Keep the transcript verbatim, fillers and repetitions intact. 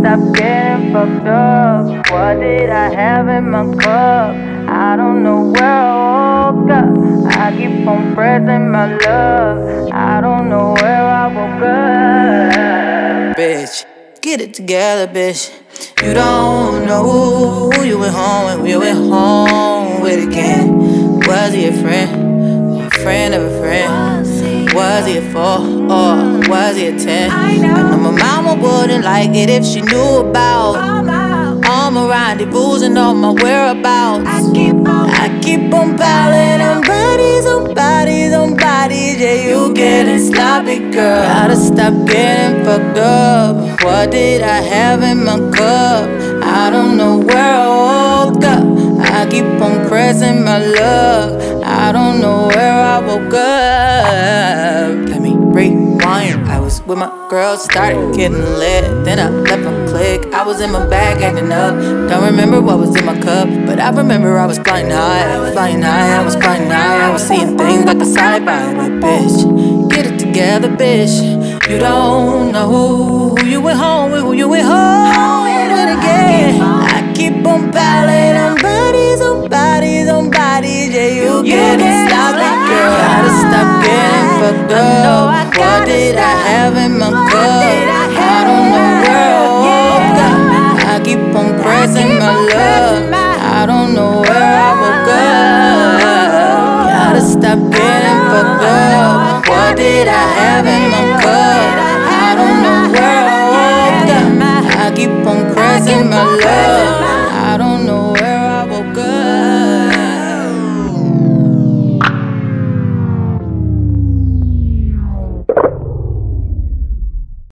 stop getting fucked up. What did I have in my cup? I don't know where I woke up. I keep on pressing my luck. I don't know where I woke up. Bitch, get it together, bitch. You don't know who you went home with, who you went home with again. Was he a friend, or a friend of a friend? Was he a four, or was he a ten? I know my mama wouldn't like it if she knew about all my rendezvous and all my whereabouts. I keep on, I keep on piling on bodies, on bodies, on bodies. Yeah, you getting sloppy, girl. Gotta stop getting fucked up. What did I have in my cup? I don't know where I woke up. I keep on pressing my luck. I don't know where I woke up. Let me rewind. I was with my girl, started getting lit. Then I left my clique. I was in my bag acting up. Don't remember what was in my cup, but I remember I was flying high. Flying high, I was flying high. I was seeing things like a sci-fi. But bitch, get it together, bitch. You don't know who, who you went home with, who you went home with again. I keep on piling on bodies, on bodies, on bodies. Yeah, you getting sloppy, girl. Gotta stop getting fucked up. What did I have in my cup? I don't know where I woke up. I keep on pressing my luck. I don't know where I woke up. Gotta stop getting fucked up. What did I have in my cup? I don't know where I woke up. I keep on pressing my luck.